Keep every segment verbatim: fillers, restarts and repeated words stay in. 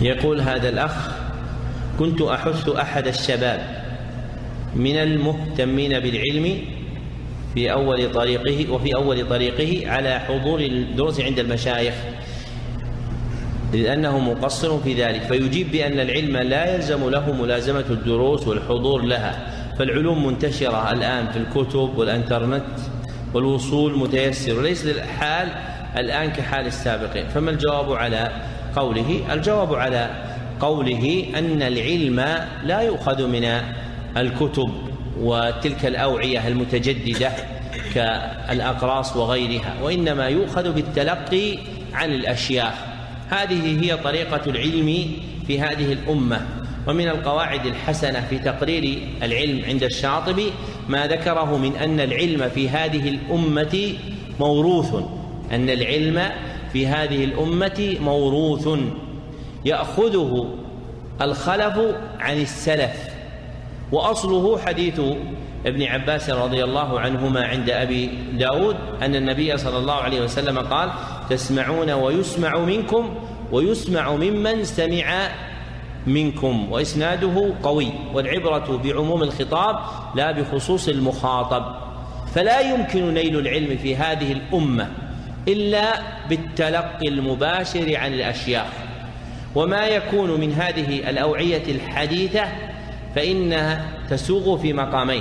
يقول هذا الأخ: كنت أحث أحد الشباب من المهتمين بالعلم في أول طريقه وفي أول طريقه على حضور الدروس عند المشايخ لأنه مقصر في ذلك، فيجيب بأن العلم لا يلزم له ملازمة الدروس والحضور لها، فالعلوم منتشرة الآن في الكتب والإنترنت والوصول متيسر وليس الحال الآن كحال السابقين. فما الجواب على قوله؟ الجواب على قوله أن العلم لا يؤخذ من الكتب وتلك الأوعية المتجددة كالأقراص وغيرها، وإنما يؤخذ بالتلقي عن الأشياخ. هذه هي طريقة العلم في هذه الأمة. ومن القواعد الحسنة في تقرير العلم عند الشاطبي ما ذكره من أن العلم في هذه الأمة موروث، أن العلم في هذه الأمة موروث يأخذه الخلف عن السلف، وأصله حديث ابن عباس رضي الله عنهما عند أبي داود أن النبي صلى الله عليه وسلم قال: تسمعون ويسمع منكم ويسمع ممن سمع منكم، وإسناده قوي، والعبرة بعموم الخطاب لا بخصوص المخاطب. فلا يمكن نيل العلم في هذه الأمة إلا بالتلقي المباشر عن الأشياخ. وما يكون من هذه الأوعية الحديثة فإنها تسوغ في مقامين: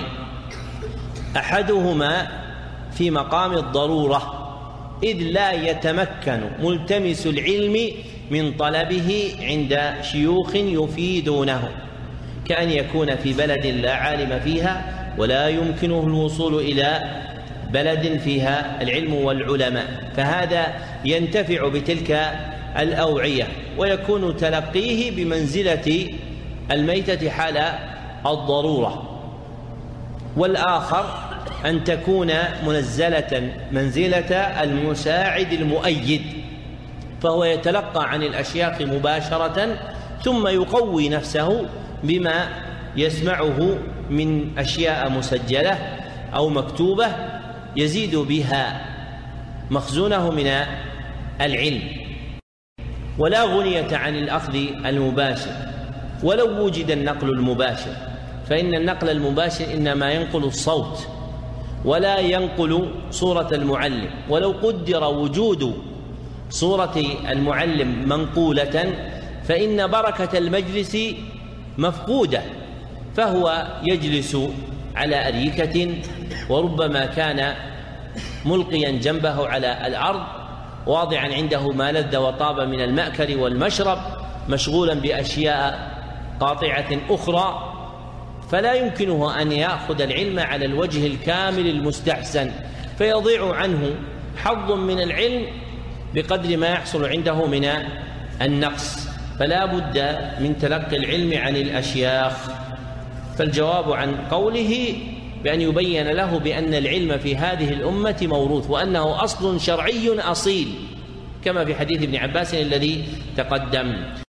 أحدهما في مقام الضرورة، إذ لا يتمكن ملتمس العلم من طلبه عند شيوخ يفيدونه، كأن يكون في بلد لا عالم فيها ولا يمكنه الوصول إلى بلد فيها العلم والعلماء، فهذا ينتفع بتلك الأوعية ويكون تلقيه بمنزلة الميتة حال الضرورة. والآخر أن تكون منزلة منزلة المساعد المؤيد، فهو يتلقى عن الأشياخ مباشرة ثم يقوي نفسه بما يسمعه من أشياء مسجلة أو مكتوبة يزيد بها مخزونه من العلم. ولا غنية عن الأخذ المباشر ولو وجد النقل المباشر، فإن النقل المباشر إنما ينقل الصوت ولا ينقل صورة المعلم، ولو قدر وجود صورة المعلم منقولة فإن بركة المجلس مفقودة، فهو يجلس على أريكة وربما كان ملقيا جنبه على الأرض واضعا عنده ما لذ وطاب من المأكل والمشرب مشغولا بأشياء قاطعة أخرى، فلا يمكنه أن يأخذ العلم على الوجه الكامل المستحسن، فيضيع عنه حظ من العلم بقدر ما يحصل عنده من النقص. فلا بد من تلقي العلم عن الأشياخ. فالجواب عن قوله بأن يبين له بأن العلم في هذه الأمة موروث، وأنه أصل شرعي أصيل كما في حديث ابن عباس الذي تقدم.